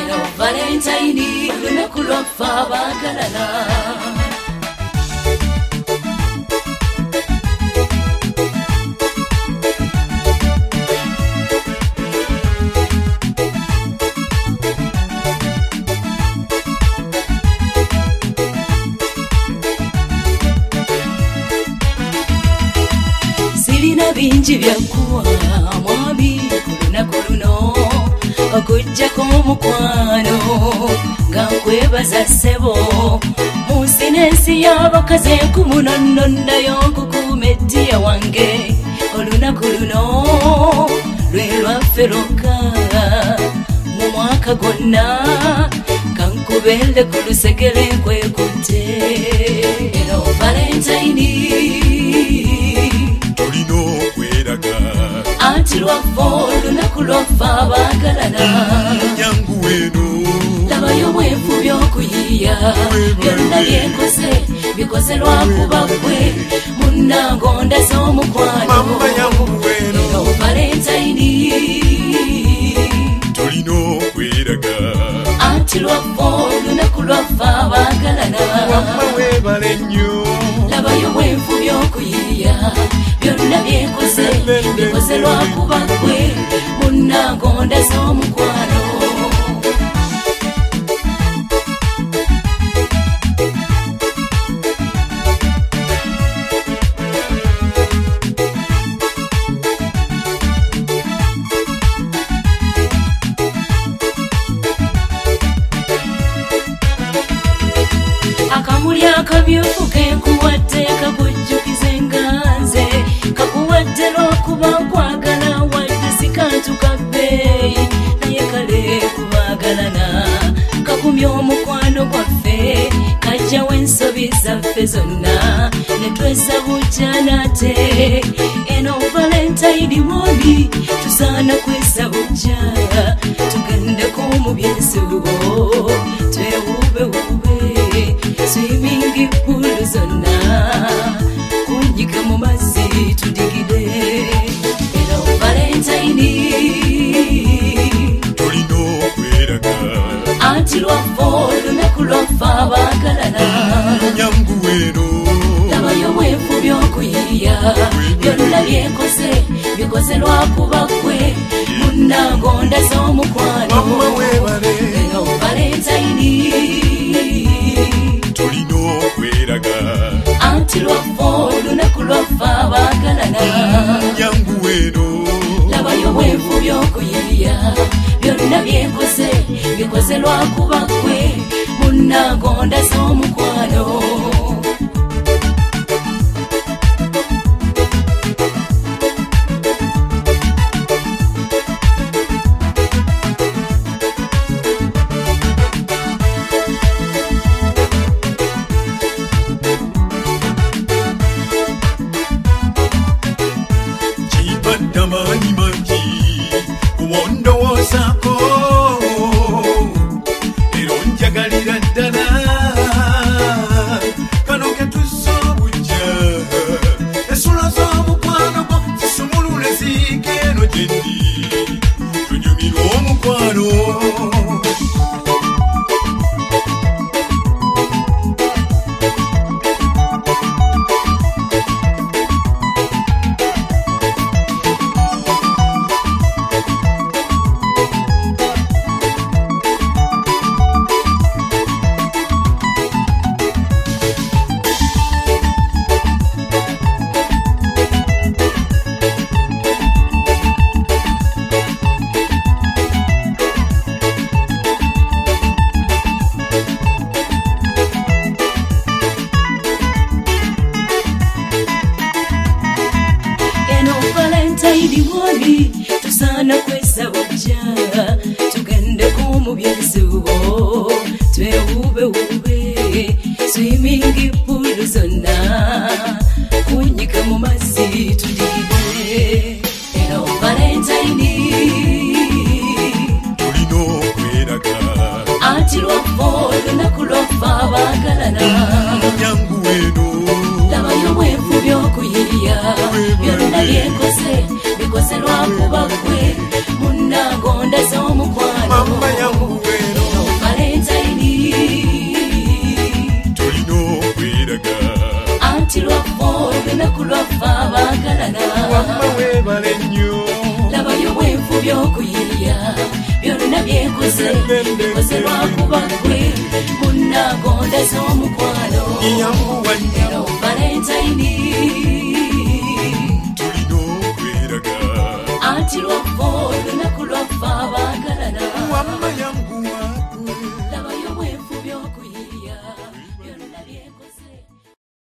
Eno Valentine lunaku lwaffe abaagalana. Sirina bingi byakuwa mwami lunaku luno okujjako omukwano nga nkwebaza ssebo mu nsi n'ensi y'abakazi enkumunono nayo nkukuuma eddiya wange olunaku luno lwe lwaffe lwokka mu mwaka gwonna kankubeere ku lusegere nkwekutte. Eno Valentine tolina okweraga anti lwaffe olunaku lwaffe abaagalana. Nyangu weno labayo bwefu by'okuyiiya byonna byekoze bikoze lwakuba ggwe munnangonda z'omukwano. mama yangu weno Eno Valentine tolina okweraga anti lwaffe olunaku lwaffe abaagalana. wamma webale nnyo labayo bwefu by'okuyiiya byonna byekoze bikoze lwakuba ggwe munnangonda z'omukwano. Akamuli akamyufu kenkuwadde kakujjukize nganze kakuwadde lw'okuba nkwagala wadde si kantu ka bbeeyi naye kale kubaagalana kakumya omukwano gwaffe kajjawo ensobi zaffe zonna ne tweza bujja nate. Eno Valentine mwami tusaana kweza bujja tugendeko mu byensubo twewuubewuube swimming pool zonna kunyiga mu mazzi tudigide. Eno Valentine tolina okweraga anti lwaffe olunaku lwaffe abaagalana. Nyangu weno labayo bwefu by'okuyiiya byonna byekoze bikoze lwakuba ggwe munnangonda z'omukwano. mama webale Eno Valentine tolina okweraga anti lwaffe olunaku lwaffe abaagalana. Nyangu weno labayo bwefu by'okuyiiya byonna byekoze bikoze lwakuba ggwe munnangonda z'omukwano. kibadde amaanyi mangi kuwondowoozaako era onjagalira ddala kano ketuzza obujja ensulo z'omukwano gwo zisumulule ziika eno gyendi tunyumirwa omukwano. Valentine mwami tusaana kweza bujja tugendeko mu byensubo twewuubewuube swimming pool zonna kunyiga mu mazzi tudigide. Eno Valentine tolina okweraga anti lwaffe olunaku lwaffe abaagalana. Nyangu weno labayo bwefu by'okuyiiya byonna byekoze bikoze lwakuba ggwe munnangonda z'omukwano. mama yangu weno byonna byekoze bikoze lwakuba gwe munnagonda z'omukwano ero valentine tulina okweraga anti lwaffe olunaku lwaffe